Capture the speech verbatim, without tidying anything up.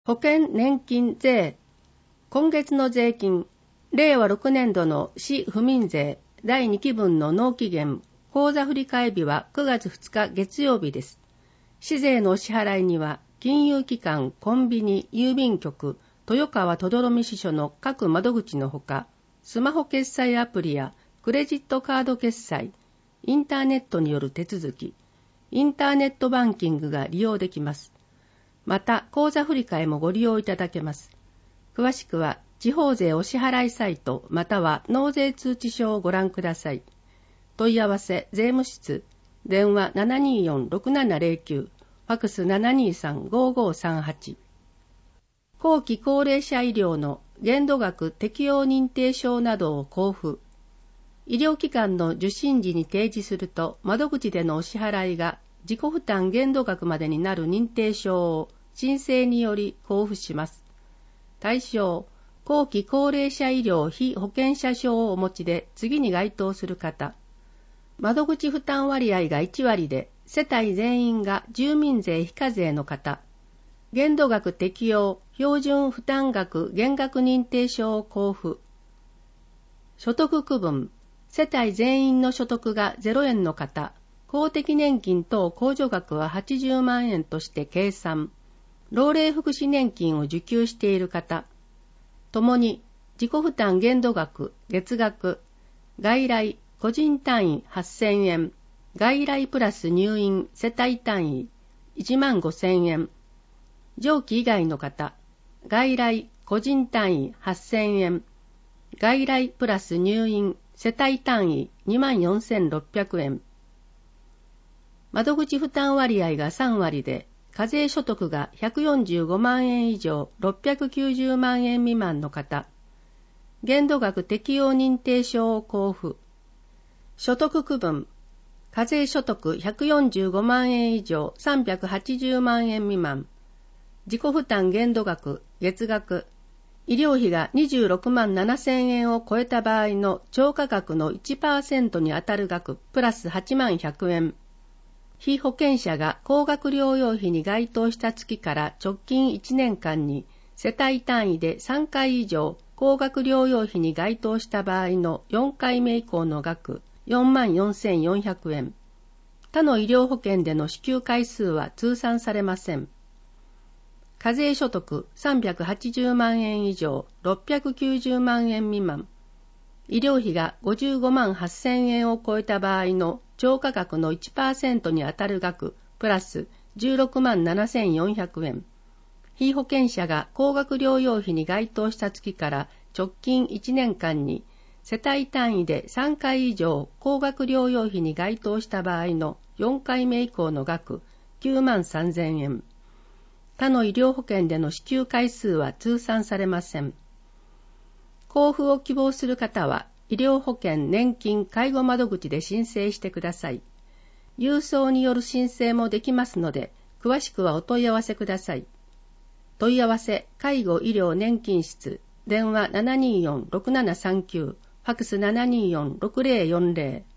保険年金税。今月の税金、れいわろくねんどの市府民税だいにきぶんの納期限、口座振替日はくがつふつか月曜日です。市税のお支払いには、金融機関、コンビニ、郵便局、豊川とどろみ支所の各窓口のほか、スマホ決済アプリやクレジットカード決済、インターネットによる手続き、インターネットバンキングが利用できます。また、口座振替もご利用いただけます。詳しくは、地方税お支払いサイトまたは納税通知書をご覧ください。問い合わせ税務室、電話 ななにーよんろくななゼロきゅう、ファクス ななにーさんごーごーさんはち。後期高齢者医療の限度額適用認定証などを交付。医療機関の受診時に提示すると窓口でのお支払いが自己負担限度額までになる認定証を申請により交付します。対象、後期高齢者医療被保険者証をお持ちで次に該当する方。窓口負担割合がいちわりで、世帯全員が住民税非課税の方。限度額適用、標準負担額減額認定証を交付。所得区分、世帯全員の所得がゼロえんの方。公的年金等控除額ははちじゅうまんえんとして計算。老齢福祉年金を受給している方。ともに自己負担限度額、月額、外来、個人単位はっせんえん、外来プラス入院世帯単位いちまんごせんえん。上記以外の方、外来、個人単位はっせんえん、外来プラス入院世帯単位にまんよんせんろっぴゃくえん。窓口負担割合がさんわりで、課税所得がひゃくよんじゅうごまんえん以上ろっぴゃくきゅうじゅうまんえん未満の方。限度額適用認定証を交付。所得区分。課税所得ひゃくよんじゅうごまんえん以上さんびゃくはちじゅうまんえん未満。自己負担限度額、月額。医療費がにじゅうろくまんななせんえんを超えた場合の超過額の いちパーセント に当たる額プラスはちまんひゃくえん。被保険者が高額療養費に該当した月から直近いちねんかんに世帯単位でさんかい以上高額療養費に該当した場合のよんかいめ以降の額よんまんよんせんよんひゃくえん。他の医療保険での支給回数は通算されません。課税所得さんびゃくはちじゅうまんえん以上ろっぴゃくきゅうじゅうまんえん未満。医療費がごじゅうごまんはっせんえんを超えた場合の超過額の いちパーセント に当たる額プラスじゅうろくまんななせんよんひゃくえん。被保険者が高額療養費に該当した月から直近いちねんかんに世帯単位でさんかい以上高額療養費に該当した場合のよんかいめ以降の額きゅうまんさんぜんえん。他の医療保険での支給回数は通算されません。交付を希望する方は、医療保険、年金、介護窓口で申請してください。郵送による申請もできますので、詳しくはお問い合わせください。問い合わせ、介護医療年金室、電話 ななにーよんろくななさんきゅう、ファクス ななにーよんろくぜろよんぜろ。